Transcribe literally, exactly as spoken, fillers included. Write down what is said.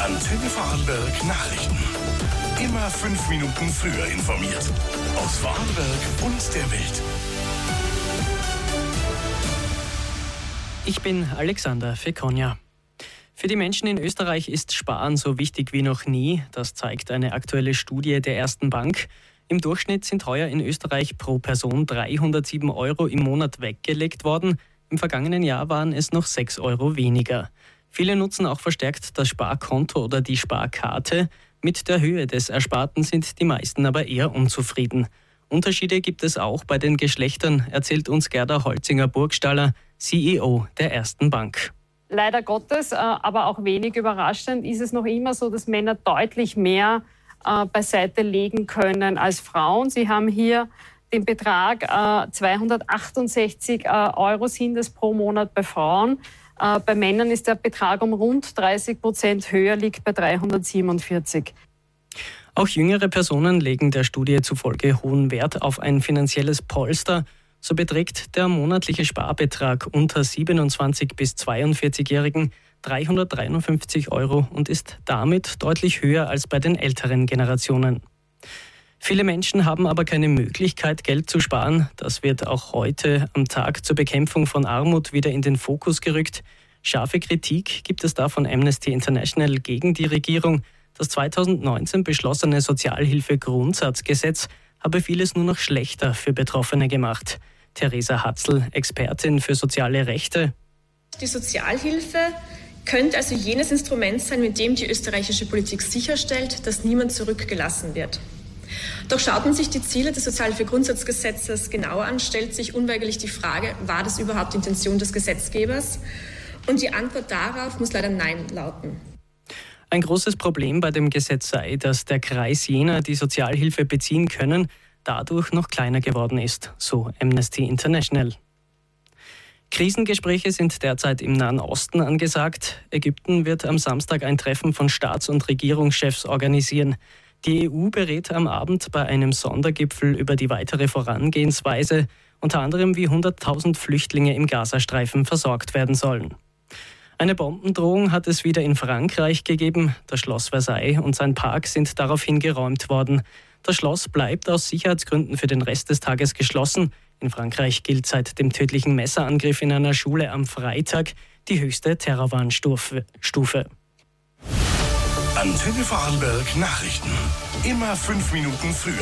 Antenne Vorarlberg Nachrichten. Immer fünf Minuten früher informiert. Aus Vorarlberg und der Welt. Ich bin Alexander Fekonja. Für die Menschen in Österreich ist Sparen so wichtig wie noch nie. Das zeigt eine aktuelle Studie der Ersten Bank. Im Durchschnitt sind heuer in Österreich pro Person dreihundertsieben Euro im Monat weggelegt worden. Im vergangenen Jahr waren es noch sechs Euro weniger. Viele nutzen auch verstärkt das Sparkonto oder die Sparkarte. Mit der Höhe des Ersparten sind die meisten aber eher unzufrieden. Unterschiede gibt es auch bei den Geschlechtern, erzählt uns Gerda Holzinger-Burgstaller, C E O der Ersten Bank. Leider Gottes, aber auch wenig überraschend, ist es noch immer so, dass Männer deutlich mehr beiseite legen können als Frauen. Sie haben hier den Betrag zweihundertachtundsechzig Euro sind es pro Monat bei Frauen. Bei Männern ist der Betrag um rund dreißig Prozent höher, liegt bei dreihundertsiebenundvierzig. Auch jüngere Personen legen der Studie zufolge hohen Wert auf ein finanzielles Polster. So beträgt der monatliche Sparbetrag unter siebenundzwanzig- bis zweiundvierzig-Jährigen dreihundertdreiundfünfzig Euro und ist damit deutlich höher als bei den älteren Generationen. Viele Menschen haben aber keine Möglichkeit, Geld zu sparen. Das wird auch heute am Tag zur Bekämpfung von Armut wieder in den Fokus gerückt. Scharfe Kritik gibt es da von Amnesty International gegen die Regierung. Das zweitausendneunzehn beschlossene Sozialhilfegrundsatzgesetz habe vieles nur noch schlechter für Betroffene gemacht. Theresa Hatzl, Expertin für soziale Rechte. Die Sozialhilfe könnte also jenes Instrument sein, mit dem die österreichische Politik sicherstellt, dass niemand zurückgelassen wird. Doch schaut man sich die Ziele des Sozialhilfegrundsatzgesetzes genauer an, stellt sich unweigerlich die Frage, war das überhaupt die Intention des Gesetzgebers? Und die Antwort darauf muss leider Nein lauten. Ein großes Problem bei dem Gesetz sei, dass der Kreis jener, die Sozialhilfe beziehen können, dadurch noch kleiner geworden ist, so Amnesty International. Krisengespräche sind derzeit im Nahen Osten angesagt. Ägypten wird am Samstag ein Treffen von Staats- und Regierungschefs organisieren. Die E U berät am Abend bei einem Sondergipfel über die weitere Vorangehensweise, unter anderem wie hunderttausend Flüchtlinge im Gazastreifen versorgt werden sollen. Eine Bombendrohung hat es wieder in Frankreich gegeben. Das Schloss Versailles und sein Park sind daraufhin geräumt worden. Das Schloss bleibt aus Sicherheitsgründen für den Rest des Tages geschlossen. In Frankreich gilt seit dem tödlichen Messerangriff in einer Schule am Freitag die höchste Terrorwarnstufe. Antenne Vorarlberg Nachrichten. Immer fünf Minuten früher.